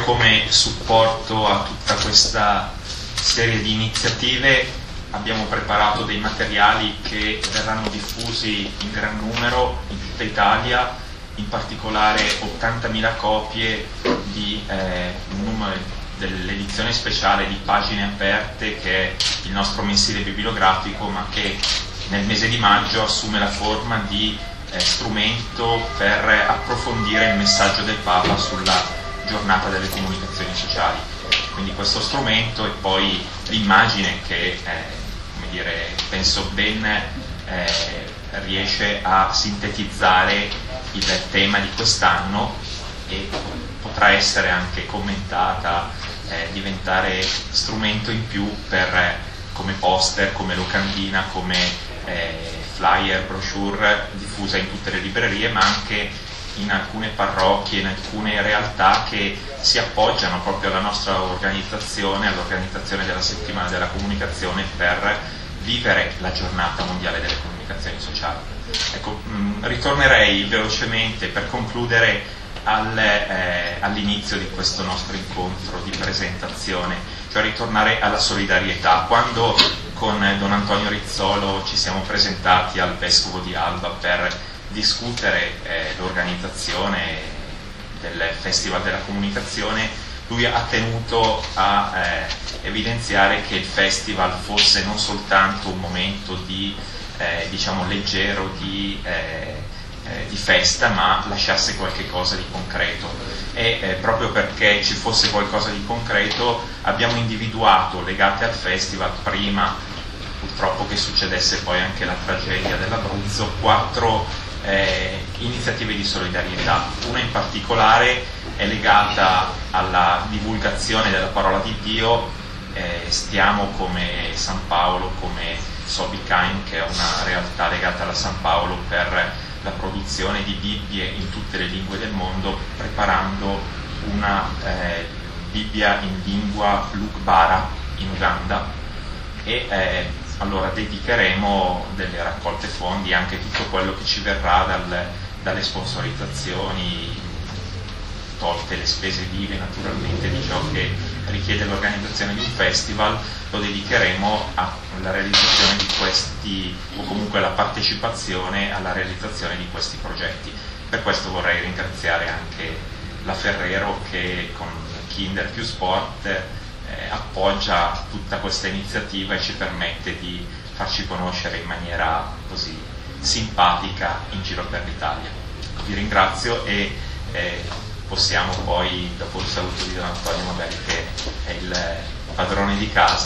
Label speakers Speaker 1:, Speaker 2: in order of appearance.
Speaker 1: come supporto a tutta questa serie di iniziative abbiamo preparato dei materiali che verranno diffusi in gran numero in tutta Italia, in particolare 80.000 copie di dell'edizione speciale di Pagine Aperte, che è il nostro mensile bibliografico, ma che nel mese di maggio assume la forma di strumento per approfondire il messaggio del Papa sulla giornata delle comunicazioni sociali. Quindi questo strumento e poi l'immagine che come dire, penso ben riesce a sintetizzare il tema di quest'anno e potrà essere anche commentata, diventare strumento in più per come poster, come locandina, come flyer, brochure diffusa in tutte le librerie, ma anche in alcune parrocchie, in alcune realtà che si appoggiano proprio alla nostra organizzazione, all'organizzazione della settimana della comunicazione per vivere la giornata mondiale delle comunicazioni sociali. Ecco, ritornerei velocemente per concludere all'inizio di questo nostro incontro di presentazione, cioè ritornare alla solidarietà. Quando con Don Antonio Rizzolo ci siamo presentati al Vescovo di Alba per discutere l'organizzazione del Festival della Comunicazione, lui ha tenuto a evidenziare che il festival fosse non soltanto un momento di diciamo leggero di festa, ma lasciasse qualche cosa di concreto, e proprio perché ci fosse qualcosa di concreto abbiamo individuato, legate al festival, prima purtroppo che succedesse poi anche la tragedia dell'Abruzzo, 4 iniziative di solidarietà. Una in particolare è legata alla divulgazione della parola di Dio. Stiamo come San Paolo, come Sobikain, che è una realtà legata alla San Paolo, per la produzione di Bibbie in tutte le lingue del mondo, preparando una Bibbia in lingua Lugbara in Uganda, e allora dedicheremo delle raccolte fondi, anche tutto quello che ci verrà dalle sponsorizzazioni, tolte le spese vive naturalmente di ciò che richiede l'organizzazione di un festival, lo dedicheremo alla realizzazione di questi, o comunque alla partecipazione alla realizzazione di questi progetti. Per questo vorrei ringraziare anche la Ferrero, che con Kinder più Sport appoggia tutta questa iniziativa e ci permette di farci conoscere in maniera così simpatica in giro per l'Italia. Vi ringrazio e possiamo poi, dopo il saluto di Don Antonio, magari che è il padrone di casa,